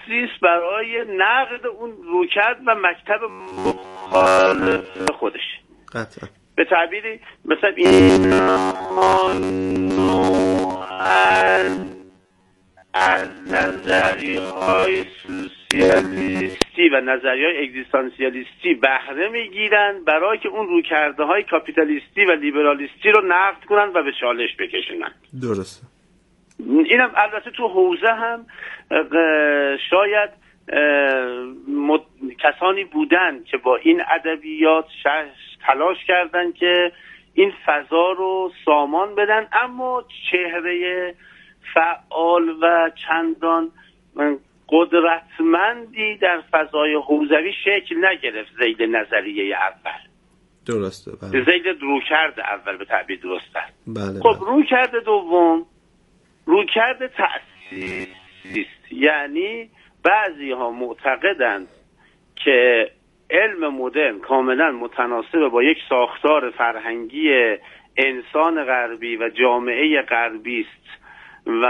تأسیس برای نقد اون رویکرد و مکتب مخالف خودش. قطعا. به تعبیری مثلا این از نظریه‌های سوسیالیستی و نظریه‌های اگزیستانسیالیستی بهره میگیرن برای که اون رویکردهای کاپیتالیستی و لیبرالیستی رو نقد کنن و به چالش بکشونن. درسته. اینم البته تو حوزه هم شاید کسانی بودن که با این ادبیات تلاش کردن که این فضا رو سامان بدن، اما چهره فعال و چندان قدرتمندی در فضای حوزوی شکل نگرفت زید نظریه اول. درسته. بله. زید رویکرد اول به تعبیر درسته. بله. خب رویکرد دوم رویکرد تأسیسی، یعنی بعضی ها معتقدند که علم مدرن کاملا متناسب با یک ساختار فرهنگی انسان غربی و جامعه غربی است و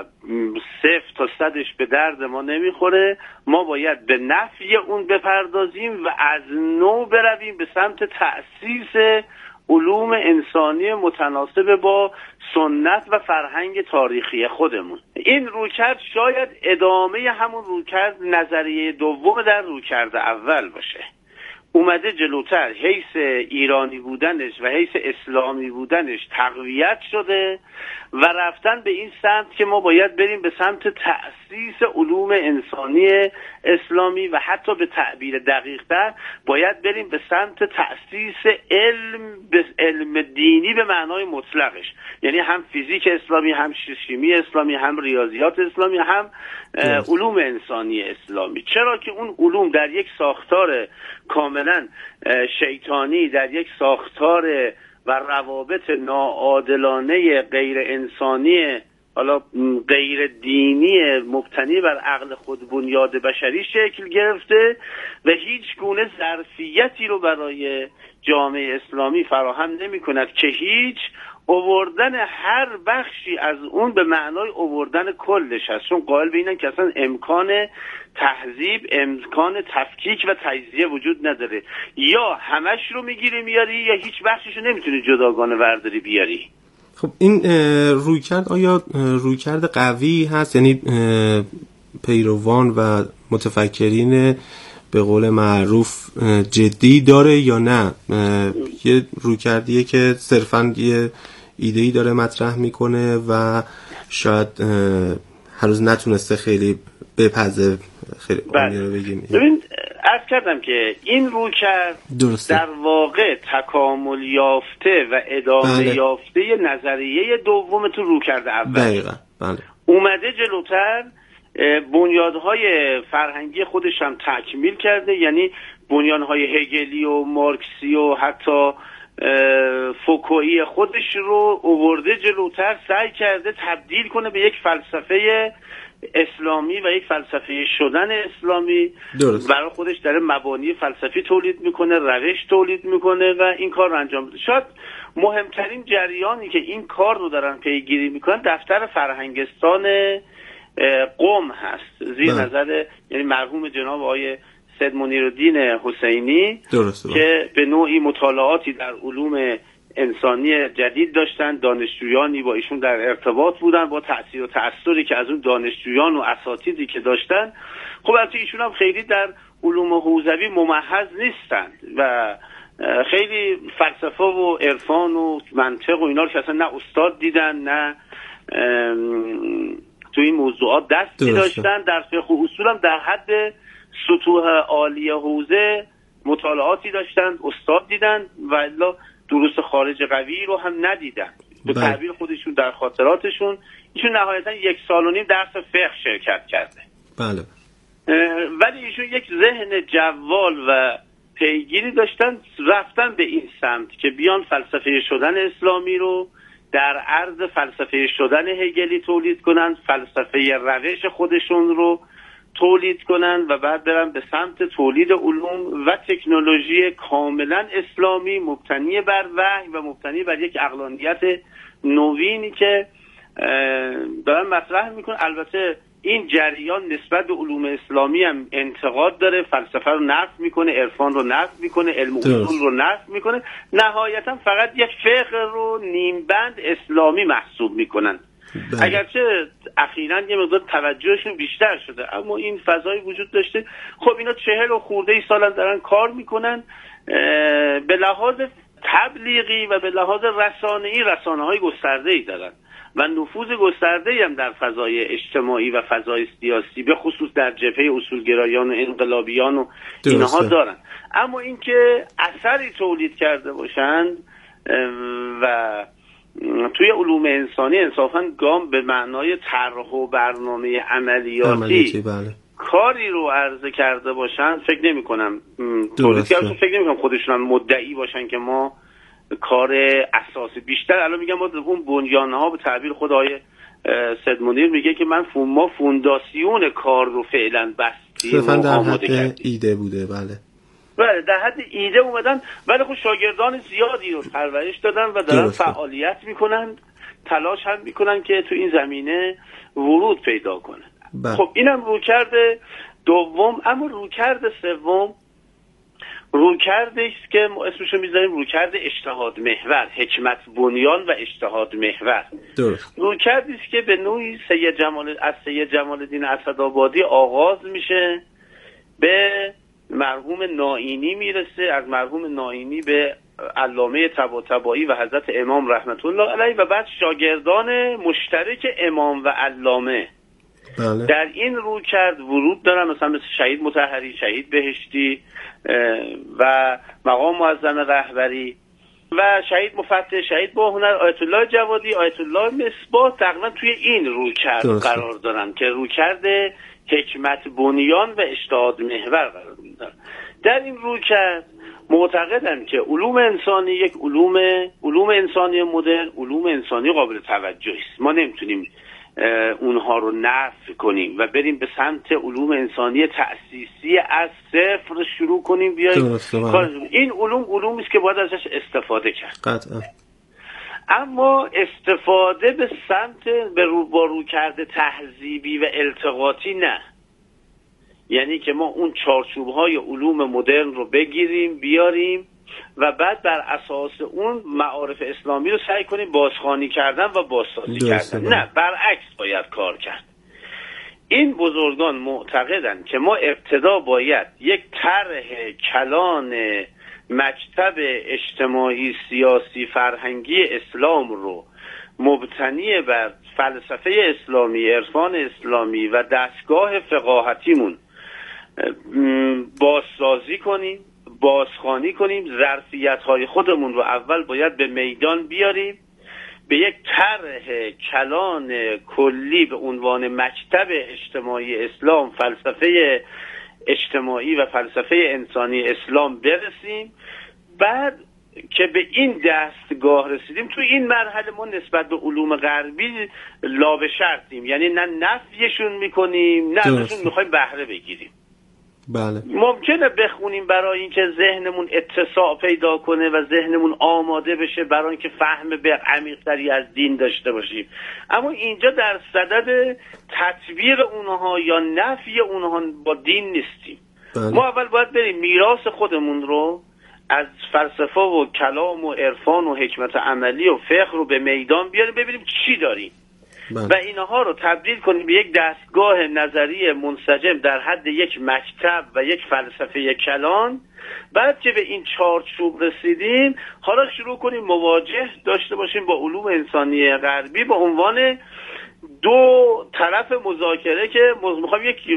0 تا 100ش به درد ما نمیخوره، ما باید به نفی اون بپردازیم و از نو برویم به سمت تأسیس علوم انسانی متناسب با سنت و فرهنگ تاریخی خودمون. این رویکرد شاید ادامه همون رویکرد نظریه دوم در رویکرد اول باشه. اومده جلوتر، حیث ایرانی بودنش و حیث اسلامی بودنش تقویت شده و رفتن به این سمت که ما باید بریم به سمت تأسیس علوم انسانی اسلامی و حتی به تعبیر دقیق‌تر باید بریم به سمت تأسیس علم دینی به معنای مطلقش، یعنی هم فیزیک اسلامی، هم شیمی اسلامی، هم ریاضیات اسلامی، هم علوم انسانی اسلامی. چرا که اون علوم در یک ساختار کاملا شیطانی، در یک ساختار و روابط ناعادلانه غیر انسانی، حالا غیر دینی، مبتنی بر عقل خود بنیاد بشری شکل گرفته و هیچ گونه ظرفیتی رو برای جامعه اسلامی فراهم نمی کند که هیچ آوردن هر بخشی از اون به معنای آوردن کلش هست، چون قائل به اینن که اصلا امکان تهذیب، امکان تفکیک و تجزیه وجود نداره، یا همش رو میگیری میاری یا هیچ بخشیشو نمیتونی جداگانه ورداری بیاری. خب این رویکرد آیا رویکرد قوی هست؟ یعنی پیروان و متفکرین به قول معروف جدی داره یا نه؟ یه رویکردیه که صرفاً یه ایده‌ای داره مطرح میکنه و شاید هر روز نتونسته خیلی بپزه. خیلی رو بگیم. ببین عرض کردم که این رویکرد در واقع تکامل یافته و ادامه یافته نظریه دوم تو رویکرد اول. دقیقاً. بله. اومده جلوتر بنیادهای فرهنگی خودش هم تکمیل کرده، یعنی بنیانهای هگلی و مارکسی و حتی فوکویی خودش رو آورده جلوتر، سعی کرده تبدیل کنه به یک فلسفه اسلامی و یک فلسفه شدن اسلامی. درست. برای خودش داره مبانی فلسفی تولید میکنه، روش تولید میکنه و این کار رو انجام بده. شاید مهمترین جریانی که این کار رو دارن پیگیری میکنن دفتر فرهنگستان قم هست، زیر نظر یعنی مرحوم جناب آقای سید منیرالدین حسینی. درسته. که به نوعی مطالعاتی در علوم انسانی جدید داشتن، دانشجویانی با ایشون در ارتباط بودن، با تأثیر و تأثری که از اون دانشجویان و اساتیدی که داشتن. خب البته ایشون هم خیلی در علوم حوزوی ممحض نیستند و خیلی فلسفه و عرفان و منطق و اینا رو که اصلا نه استاد دیدن نه تو این موضوعات دستی داشتن. در فقه و اصول هم در حد سطوح عالی حوزه مطالعاتی داشتن، استاد دیدن و الا دروس خارج قوی رو هم ندیدن. به تعبیر خودشون در خاطراتشون ایشون نهایتا 1.5 سال درس فقه شرکت کرده. بله. ولی ایشون یک ذهن جوال و پیگیری داشتن، رفتن به این سمت که بیان فلسفه شدن اسلامی رو در عرض فلسفه شدن هگلی تولید کنن، فلسفه روش خودشون رو تولید کنن و بعد برن به سمت تولید علوم و تکنولوژی کاملا اسلامی مبتنی بر وحی و مبتنی بر یک عقلانیت نوینی که دارن مطرح میکنن. البته این جریان نسبت به علوم اسلامی هم انتقاد داره، فلسفه رو نفی میکنه، عرفان رو نفی میکنه، علم اصول رو نفی میکنه، نهایتا فقط یک فقه رو نیمبند اسلامی محسوب میکنن. اگرچه اخیراً یه مقدار توجهشون بیشتر شده، اما این فضای وجود داشته. خب اینا 40 و خورده ای سالن دارن کار میکنن، به لحاظ تبلیغی و به لحاظ رسانه‌ای رسانه‌های گسترده‌ای دارن و نفوذ گسترده‌ای هم در فضای اجتماعی و فضای سیاسی، به خصوص در جبهه اصولگرایان و انقلابیان و اینها دارن. اما اینکه اثری تولید کرده باشند و توی علوم انسانی انصافاً گام به معنای طرح و برنامه عملیاتی بله. کاری رو عرضه کرده باشن فکر نمی کنم فکر نمی کنم خودشون هم مدعی باشن که ما کار اساسی بیشتر الان میگم ما اون بنیانها به تعبیر خود آقای سید منیر میگه که ما فونداسیون کار رو فعلا بستیم و آماده کردیم. ایده بوده. بله بله در حد ایده اومدن، ولی خب شاگردان زیادی رو پرورش دادن و دارن فعالیت میکنن، تلاش هم میکنن که تو این زمینه ورود پیدا کنن. خب اینم رویکرد دوم. اما رویکرد سوم رویکردی است که ما اسمشو میذاریم رویکرد اجتهاد محور، حکمت بنیان و اجتهاد محور. رویکردی است که به نوعی سید جمال الدین اسدآبادی آغاز میشه، به مرحوم نائینی میرسه، از مرحوم نائینی به علامه طباطبایی و حضرت امام رحمت الله علیه و بعد شاگردان مشترک امام و علامه. بله. در این رویکرد ورود دارن، مثلا مثل شهید مطهری، شهید بهشتی و مقام معظم رهبری و شهید مفتح، شهید باهنر، آیت الله جوادی، آیت الله مصباح تقریبا توی این رویکرد قرار دارن که رویکرد حکمت بنیان و اجتهاد محور قرار میدن. در این رویکرد معتقدن که علوم انسانی یک علوم انسانی مدرن، علوم انسانی قابل توجه است. ما نمیتونیم اونها رو نفی کنیم و بریم به سمت علوم انسانی تأسیسی از صفر شروع کنیم بیاییم. این علومی است که باید ازش استفاده کرد. قطعا. اما استفاده به سمت با رویکرد تهذیبی و التقاطی نه. یعنی که ما اون چارچوب‌های علوم مدرن رو بگیریم بیاریم و بعد بر اساس اون معارف اسلامی رو سعی کنیم بازخوانی کردن و بازسازی کردن. نه، برعکس باید کار کرد. این بزرگان معتقدند که ما ابتدا باید یک طرح کلان مکتب اجتماعی سیاسی فرهنگی اسلام رو مبتنی بر فلسفه اسلامی، عرفان اسلامی و دستگاه فقاهتیمون بازسازی کنیم، بازخوانی کنیم، ظرفیت‌های خودمون رو اول باید به میدان بیاریم، به یک طرح کلان کلی به عنوان مکتب اجتماعی اسلام، فلسفه اجتماعی و فلسفه انسانی اسلام برسیم. بعد که به این دستگاه رسیدیم، تو این مرحله ما نسبت به علوم غربی لا به شرطیم، یعنی نه نفیشون میکنیم نه ازشون میخوایم بهره بگیریم. بله. ممکنه بخونیم برای اینکه ذهنمون اتساع پیدا کنه و ذهنمون آماده بشه برای اینکه فهم به عمیق‌تری از دین داشته باشیم، اما اینجا در صدد تطبیق اونها یا نفی اونها با دین نیستیم. بله. ما اول باید بریم میراث خودمون رو از فلسفه و کلام و عرفان و حکمت عملی و فقه رو به میدان بیاریم، ببینیم چی داریم. و اینها رو تبدیل کنیم به یک دستگاه نظری منسجم در حد یک مکتب و یک فلسفه کلان. بعد که به این چارچوب رسیدیم، حالا شروع کنیم مواجه داشته باشیم با علوم انسانی غربی به عنوان دو طرف مذاکره که میخوایم یک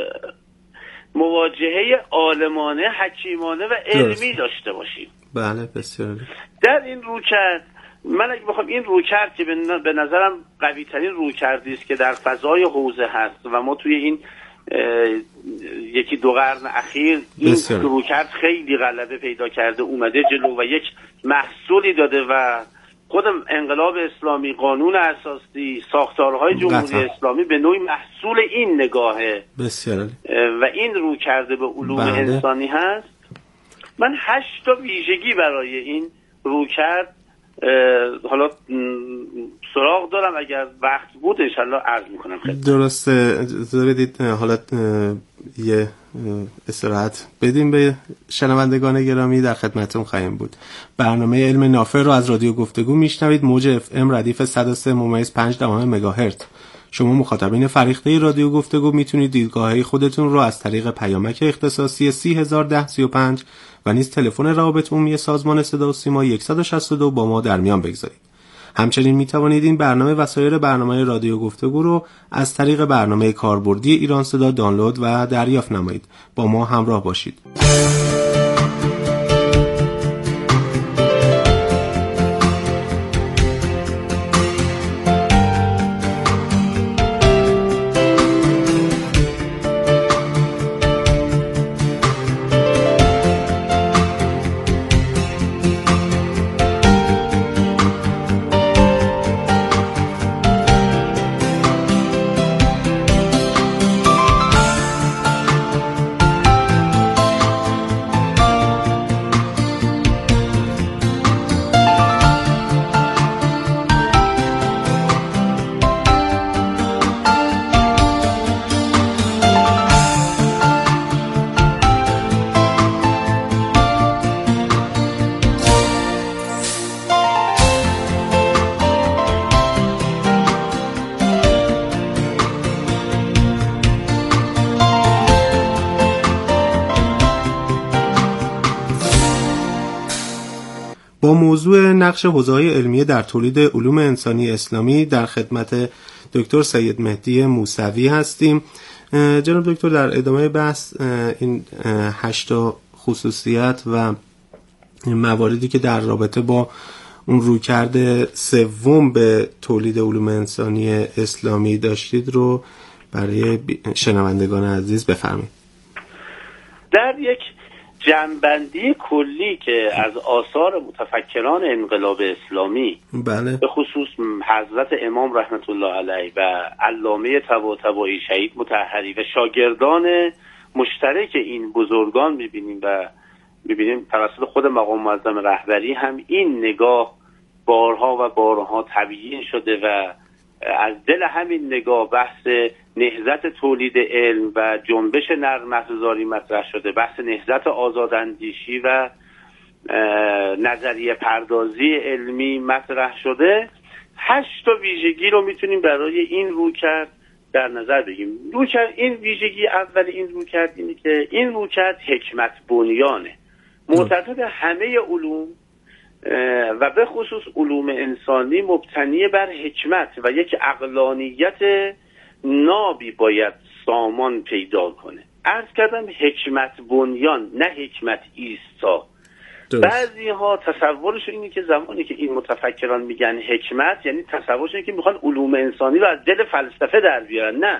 مواجهه عالمانه، حکیمانه و علمی داشته باشیم. بله بسیار. در این رویکرد من اگه بخوام این رویکرد که به نظرم قوی ترین رویکردی است که در فضای حوزه هست و ما توی این یکی دو قرن اخیر این رویکرد خیلی غلبه پیدا کرده اومده جلو و یک محصولی داده و خود انقلاب اسلامی، قانون اساسی، ساختارهای جمهوری اسلامی به نوعی محصول این نگاهه بسیار و این رویکرد به علوم انسانی هست. من 8 تا ویژگی برای این رویکرد حالا سراغ دارم، اگر وقت بود انشالله عرض میکنم. درسته، دارید حالا یه استراحت بدیم به شنوندگان گرامی، در خدمتتون خواهیم بود. برنامه علم نافع رو از رادیو گفتگو میشنوید، موج FM ردیف 103.5 مگاهرتز. شما مخاطبین فریخته رادیو گفتگو میتونید دیدگاه‌های خودتون رو از طریق پیامک اختصاصی 3001035 و نیز تلفن روابط عمومی سازمان صدا و سیما 162 با ما در میان بگذارید. همچنین میتوانید این برنامه و سایر برنامه رادیو گفتگو رو از طریق برنامه کاربردی ایران صدا دانلود و دریافت نمایید. با ما همراه باشید. با موضوع نقش حوزه‌های علمیه در تولید علوم انسانی اسلامی در خدمت دکتر سید مهدی موسوی هستیم. جناب دکتر، در ادامه بحث این 8 خصوصیت و مواردی که در رابطه با اون رویکرد سوم به تولید علوم انسانی اسلامی داشتید رو برای شنوندگان عزیز بفرمایید. در یک جنبندی کلی که از آثار متفکران انقلاب اسلامی، بله، به خصوص حضرت امام رحمت الله علیه و علامه طباطبایی شهید مطهری و شاگردان مشترک این بزرگان می‌بینیم توسط خود مقام معظم رهبری هم این نگاه بارها و بارها تبیین شده و از دل همین نگاه بحث نهضت تولید علم و جنبش نرم افزاری مطرح شده، بحث نهضت آزاداندیشی و نظریه پردازی علمی مطرح شده. 8 ویژگی رو میتونیم برای این رویکرد در نظر بگیریم. این ویژگی اول این رویکرد اینه که این رویکرد حکمت بنیانه، معتقد همه علوم و به خصوص علوم انسانی مبتنی بر حکمت و یک عقلانیت نابی باید سامان پیدا کنه. عرض کردم حکمت بنیان، نه حکمت ایستا. بعضی ها تصورشون اینه که زمانی که این متفکران میگن حکمت، یعنی تصورشون اینه که میخوان علوم انسانی رو از دل فلسفه در بیارن. نه،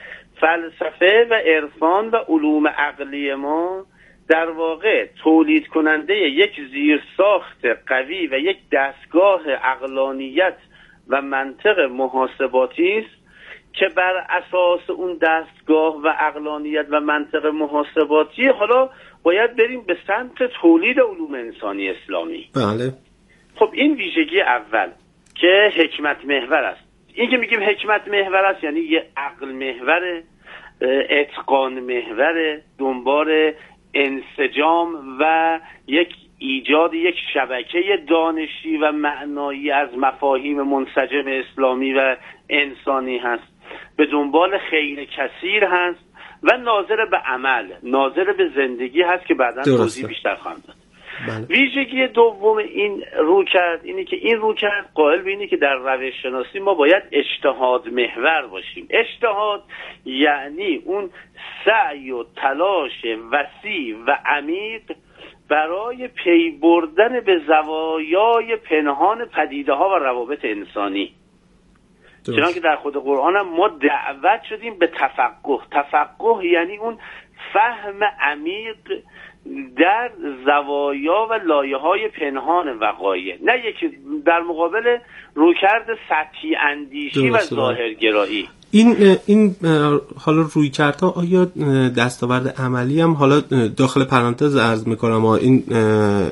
فلسفه و عرفان و علوم عقلی ما در واقع تولید کننده یک زیرساخت قوی و یک دستگاه عقلانیت و منطق محاسباتی است که بر اساس اون دستگاه و عقلانیت و منطق محاسباتی حالا باید بریم به سمت تولید علوم انسانی اسلامی. بله. خب این ویژگی اول که حکمت محور است. این که میگیم حکمت محور است یعنی یه عقل محور، اتقان محور، دنبال انسجام و ایجاد یک شبکه دانشی و معنایی از مفاهیم منسجم اسلامی و انسانی هست، به دنبال خیر کثیر هست و ناظر به عمل، ناظر به زندگی هست که بعداً توضیح بیشتر خواهم داد. بله. ویژگی دوم این رویکرد اینه که این رویکرد قائل به اینه که در روش شناسی ما باید اجتهاد محور باشیم. اجتهاد یعنی اون سعی و تلاش وسیع و عمیق برای پی بردن به زوایای پنهان پدیده ها و روابط انسانی. چنانکه در خود قرآن هم ما دعوت شدیم به تفقه. تفقه یعنی اون فهم عمیق در زوایا و لایه‌های پنهان وقایع، نه یک در مقابل رویکرد سطحی اندیشی و ظاهرگرایی. این حالا رویکردها آیا دستاورد عملی هم، حالا داخل پرانتز عرض میکنم، این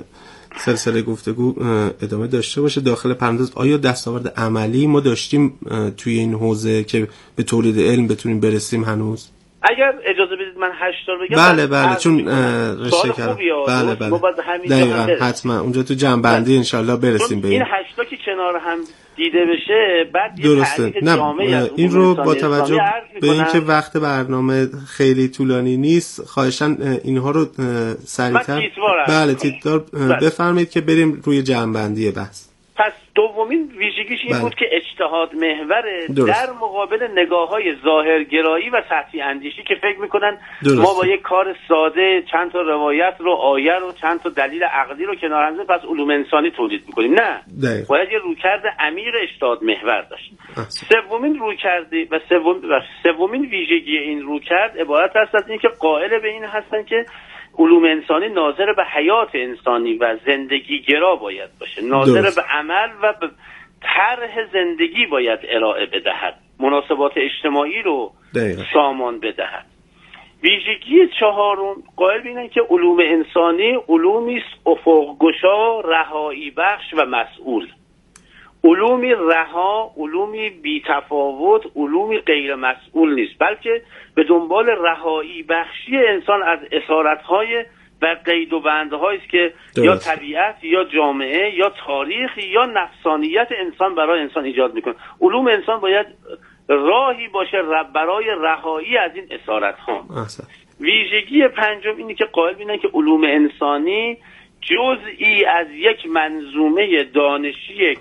سلسله گفتگو ادامه داشته باشه. داخل پرانتز، آیا دستاورد عملی ما داشتیم توی این حوزه که به تولید علم بتونیم برسیم هنوز؟ اگر اجازه بدید من 8 تا بگم. بله چون رشته کردم. بله دقیقاً حتما اونجا تو جنبندی انشالله برسیم به این 8 تا که کنار هم دیده بشه، بعد یه تعریف جامعی از این رو با توجه به اینکه وقت برنامه خیلی طولانی نیست، خواهشاً اینها رو سریعتر تیتروار بفرمایید که بریم روی جنبندی بحث. پس دومین ویژگیش این بود که اجتهاد محور در مقابل نگاه‌های ظاهرگرایی و سطحی اندیشی که فکر می‌کنن ما با یک کار ساده چند تا روایت رو، آیه رو، چند تا دلیل عقلی رو کنار هم پس علوم انسانی تولید می‌کنیم. نه، باید یه رویکرد عمیق اجتهاد محور داشت. سومین رویکرد و سومین ویژگی این رویکرد عبارت است از اینکه قائل به این هستن که علوم انسانی ناظر به حیات انسانی و زندگی گرا باید باشه، ناظر به عمل و به طرح زندگی باید ارائه بدهد، مناسبات اجتماعی رو سامان بدهد. ویژگی چهارم قائل بینن که علوم انسانی علومی است افق‌گشا، رهایی بخش و مسئول. علومی رها، علومی بی‌تفاوت، علومی غیر مسئول نیست، بلکه به دنبال رهایی بخشی انسان از اسارت‌های و قید و بنده‌هایی است که یا طبیعت یا جامعه یا تاریخ یا نفسانیت انسان برای انسان ایجاد می‌کنه. علوم انسان باید راهی باشه برای رهایی از این اسارت‌ها. ویژگی پنجم اینه که قائل بینن که علوم انسانی جزئی از یک منظومه دانشی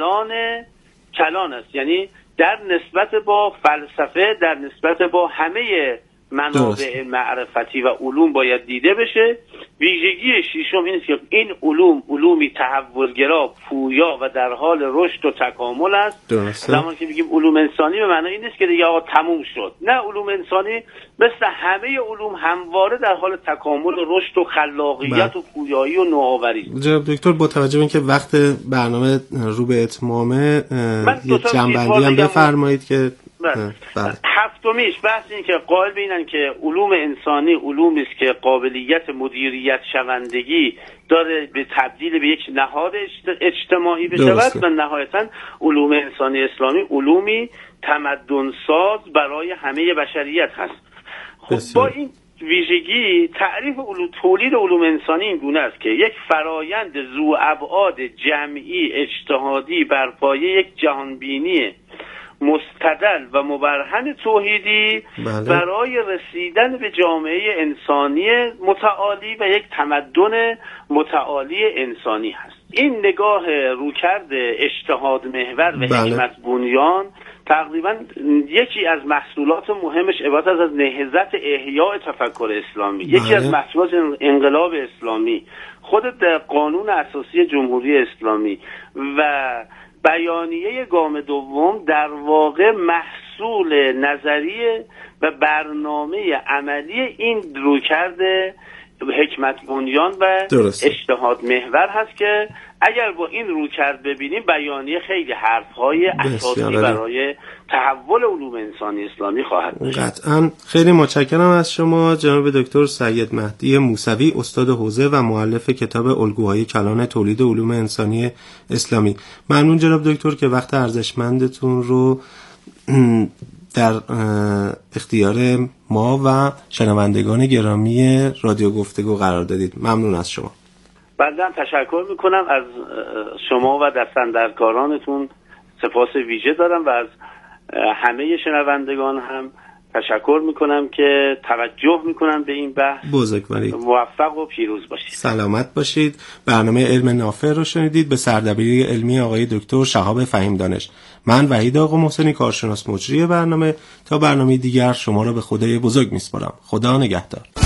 کلان است، یعنی در نسبت با فلسفه، در نسبت با همه منابع معرفتی و علوم باید دیده بشه. ویژگی ششم این است که این علومی تحولگرا، پویا و در حال رشد و تکامل است. زمانی که میگیم علوم انسانی به معنی این نیست که دیگه آقا تموم شد. نه، علوم انسانی مثل همه علوم همواره در حال تکامل و رشد و خلاقیت و پویایی و نوآوری. جناب دکتر، با توجه به اینکه وقت برنامه رو به اتمامه، یه جنبندی هم بفرمایید که هفتمیش بحث این که قائل بینن که علوم انسانی علومی است که قابلیت مدیریت شوندگی داره به تبدیل به یک نهاد اجتماعی بشود و نهایتاً علوم انسانی اسلامی علومی تمدن ساز برای همه بشریت هست. خب با این ویژگی تعریف تولید علوم انسانی این گونه است که یک فرایند ذو ابعاد جمعی اجتهادی بر پایه یک جهانبینی مستدل و مبرهن توحیدی برای رسیدن به جامعه انسانی متعالی و یک تمدن متعالی انسانی هست. این نگاه رویکرد اجتهاد محور و حکمت بنیان تقریبا یکی از محصولات مهمش عبارت از نهضت احیاء تفکر اسلامی، یکی از محصولات انقلاب اسلامی، خود قانون اساسی جمهوری اسلامی و بیانیه گام دوم در واقع محصول نظریه و برنامه عملی این رویکرد حکمت بنیان و اجتهاد محور هست که اگر با این رویکرد ببینیم بیانیه خیلی حرفهای اساسی برای تحول علوم انسانی اسلامی خواهد داشت. قطعاً. خیلی متشکرم از شما جناب دکتر سید مهدی موسوی، استاد حوزه و مؤلف کتاب الگوهای کلان تولید علوم انسانی اسلامی. ممنون جناب دکتر که وقت ارزشمندتون رو در اختیار ما و شنوندگان گرامی رادیو گفتگو قرار دادید. ممنون از شما. بنده تشکر میکنم از شما و دستاندرکارانتون، سپاس ویژه دارم و از همه شنوندگان هم تشکر میکنم که توجه میکنن به این بحث. بزرگوارید. موفق و پیروز باشید. سلامت باشید. برنامه علم نافع رو شنیدید به سردبیری علمی آقای دکتر شهاب فهیم دانش. من وحید آقا محسنی، کارشناس مجری برنامه. تا برنامه دیگر شما را به خدای بزرگ میسپارم. خدا نگهدار.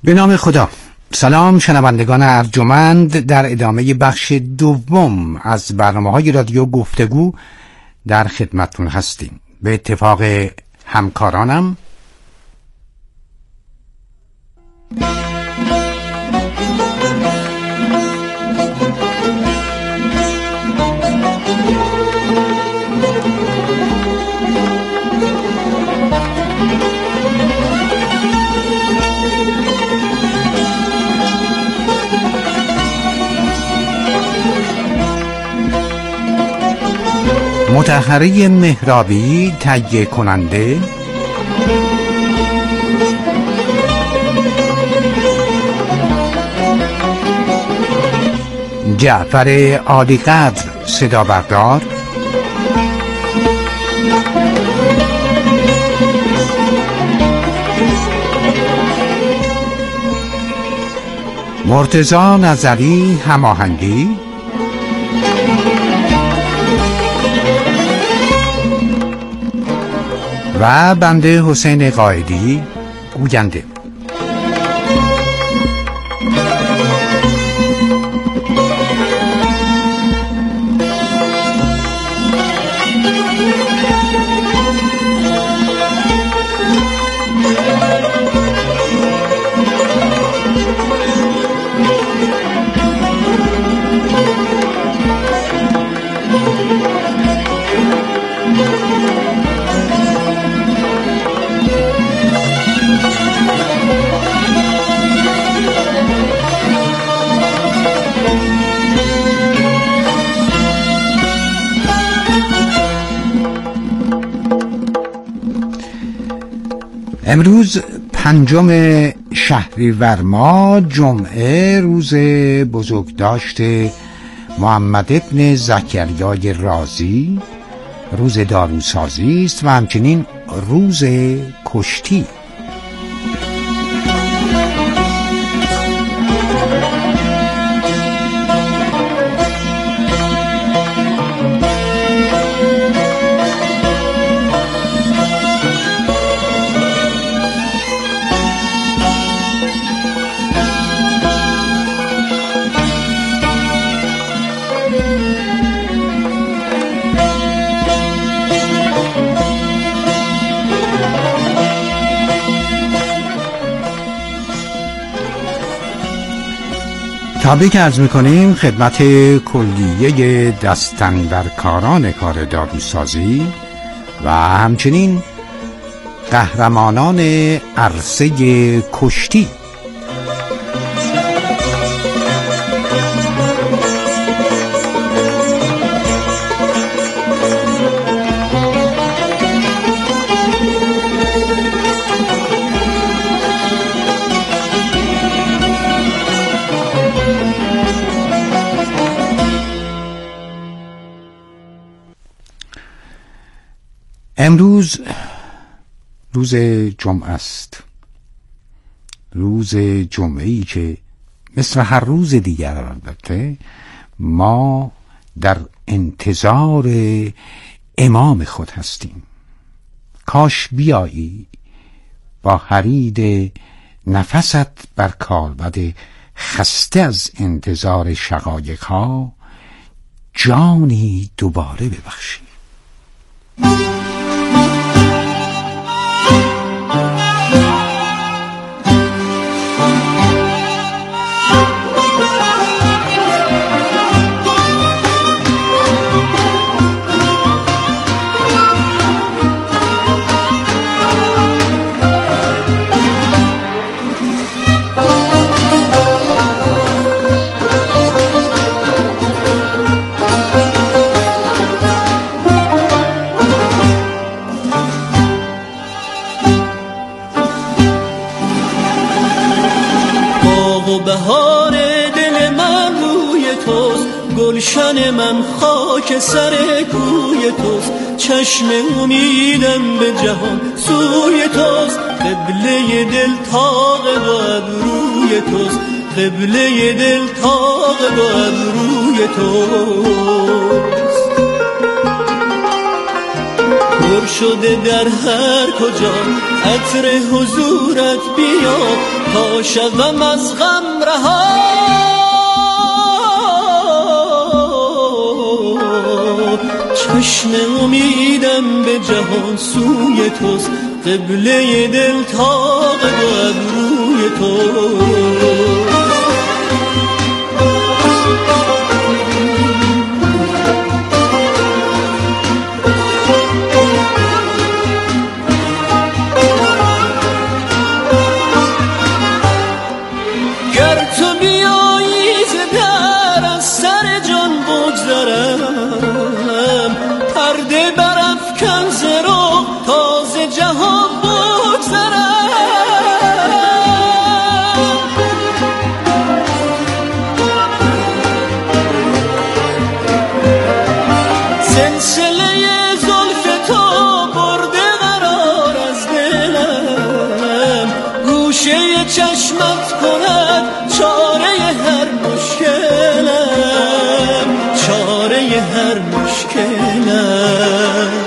به نام خدا. سلام شنوندگان ارجمند، در ادامه بخش دوم از برنامه‌های رادیو گفتگو در خدمتتون هستیم. به اتفاق همکارانم مطهره مهرابی تهیه کننده، جعفر عالیقدر صدا بردار، مرتضی نظری هماهنگی، و بنده حسین قائدی گوینده. امروز 5 شهریور ماه، جمعه، روز بزرگداشت محمد ابن زکریای رازی، روز داروسازی است و همچنین روز کشتی. تبریک عرض میکنیم خدمت کلیه دستاندرکاران کار داروسازی و همچنین قهرمانان عرصه کشتی. امروز روز جمعه است، روز جمعه‌ای که مثل هر روز دیگر البته ما در انتظار امام خود هستیم. کاش بیایی با حرید نفست بر کالبد خسته از انتظار شقایق ها جانی دوباره ببخشی. گلشن من خاک سر کوی توست، چشم امیدم به جهان سوی توست، قبله دل تاق بر روی توست، قبله دل تاق بر روی توست. پر شده در هر کجا، عطر حضورت بیا تا شوم از غم رها. چشم امیدم به جهان سوی توست، قبله دل تاق و ابروی توست. چشمت کند چاره هر مشکلم، چاره هر مشکلم.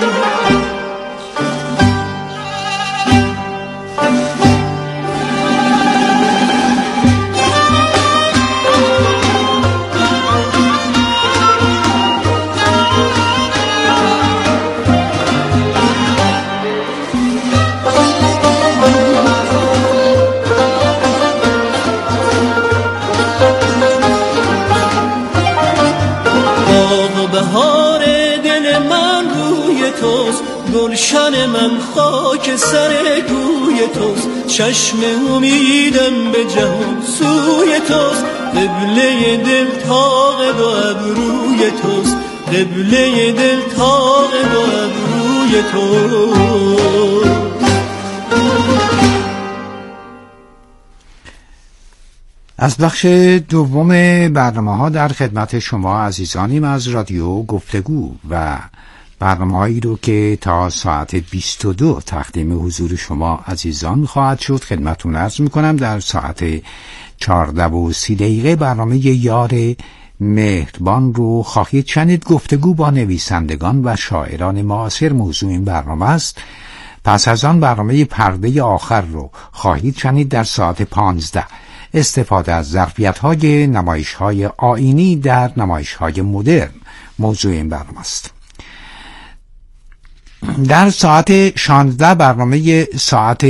گلشن من خاک سر کوی توست، چشم امیدم به جهان سوی توست، قبله دل تاق و ابروی توست، قبله دل تاق و ابروی توست. از بخش دوم برنامه‌ها در خدمت شما عزیزانیم از رادیو گفتگو و برنامه‌هایی رو که تا ساعت 22 تقدیم حضور شما عزیزان خواهد شد خدمتتون عرض می‌کنم. در ساعت 14:30 برنامه یار مهربان رو خواهید شنید. گفتگو با نویسندگان و شاعران معاصر موضوع این برنامه است. پس از آن برنامه پرده آخر رو خواهید شنید در ساعت 15. استفاده از ظرفیت‌های نمایش‌های آیینی در نمایش‌های مدرن موضوع این برنامه است. در ساعت 16 برنامه ساعت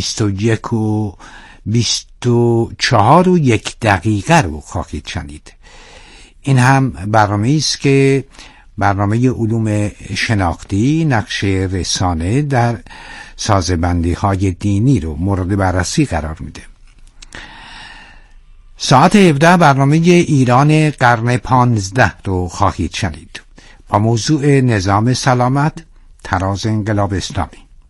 21:24 رو خواهید شنید. این هم برنامه است که برنامه علوم شناختی نقش رسانه در سازبندی‌های دینی رو مورد بررسی قرار میده. ساعت 17 برنامه ایران قرن 15 رو خواهید شنید با موضوع نظام سلامت تراز انقلاب اسلامی.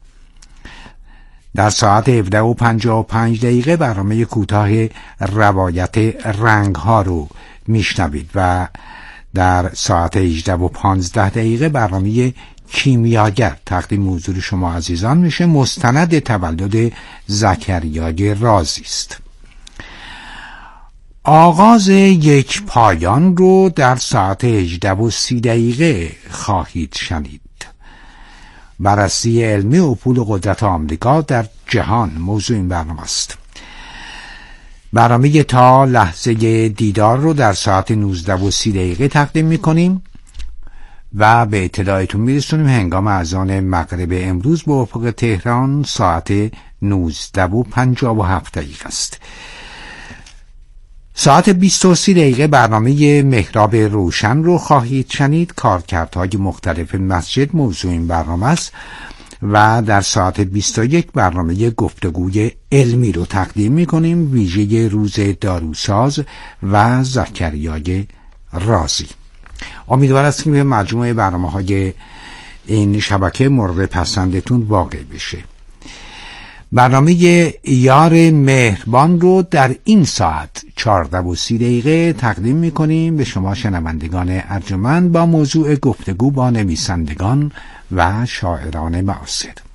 در ساعت 17:55 برنامه کوتاه روایت رنگ ها رو میشنوید و در ساعت 18:15 برنامه کیمیاگر تقدیم حضور شما عزیزان میشه. مستند تولد زکریای رازی است. آغاز یک پایان رو در ساعت 18:30 خواهید شنید. بررسی علمی افول قدرت آمریکا در جهان موضوع این برنامه است. برنامه تا لحظه دیدار رو در ساعت 19:30 تقدیم میکنیم و به اطلاعتون میرسونیم هنگام اذان مغرب امروز به افق تهران ساعت 19:57 است. ساعت 20:30 برنامه محراب روشن رو خواهید شنید. کارکردهای مختلف مسجد موضوع این برنامه است و در ساعت 21 برنامه گفتگوی علمی رو تقدیم میکنیم ویژه روز داروساز و زکریای رازی. امیدوار هستیم که مجموعه برنامه‌های این شبکه مورد پسندتون واقع بشه. برنامه یار مهربان رو در این ساعت 14:30 تقدیم میکنیم به شما شنوندگان ارجمند با موضوع گفتگو با نویسندگان و شاعران معاصر.